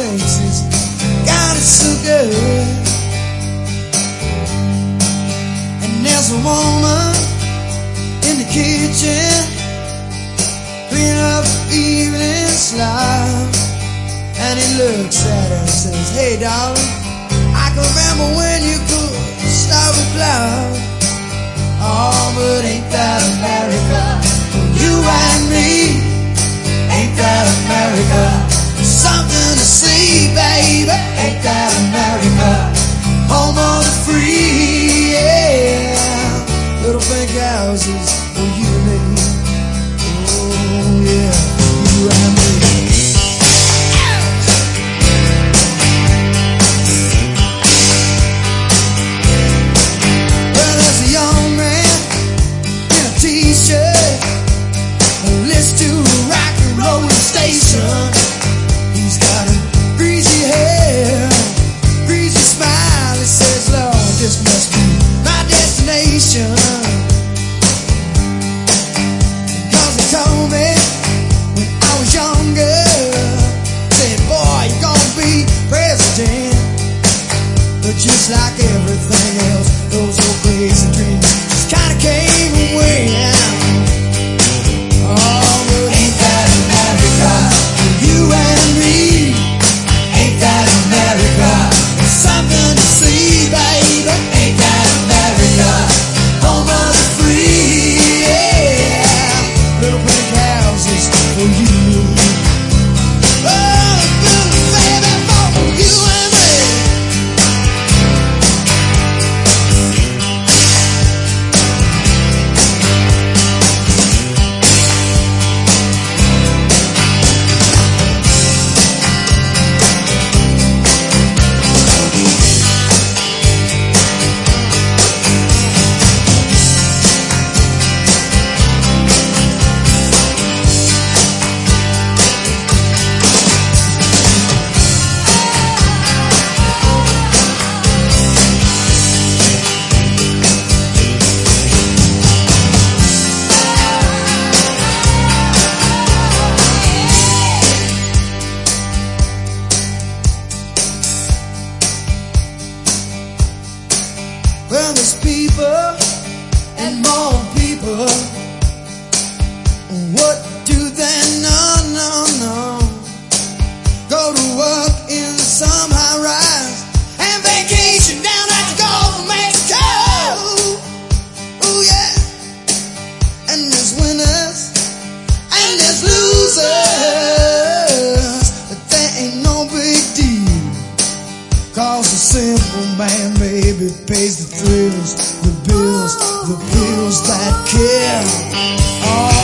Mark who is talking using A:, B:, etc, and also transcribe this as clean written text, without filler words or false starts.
A: places. God, it's so good. And there's a woman in the kitchen, clean up the evening slide. And he looks at her and says, hey darling, I can remember when you could stop a cloud. Oh, but ain't that America? You and me, ain't that America? Something to see, baby, ain't that America? Home of the free, yeah. Little pink houses for you and me. Oh yeah, you and me. Well, there's a young man in a t-shirt, list to a rock and roll station. He's got a greasy hair, greasy smile. He says, Lord, this must be my destination. Cause he told me when I was younger, said, boy, you're gonna be president. But just like everything else, those old crazy dreams just kinda came and went. Oh, but ain't that America? You and me, ain't that America? Something to see, baby, ain't that America? Home of the free, yeah. Little pink houses for you. Oh, good baby, for you and me. Well, there's people and more people. What do they know? No. Go to work in some high rise and vacation down at the Gulf of Mexico. Oh yeah. And there's winners and there's losers, but there ain't no big deal. Cause the simple man, baby, pays the thrills, the bills that kill. Oh,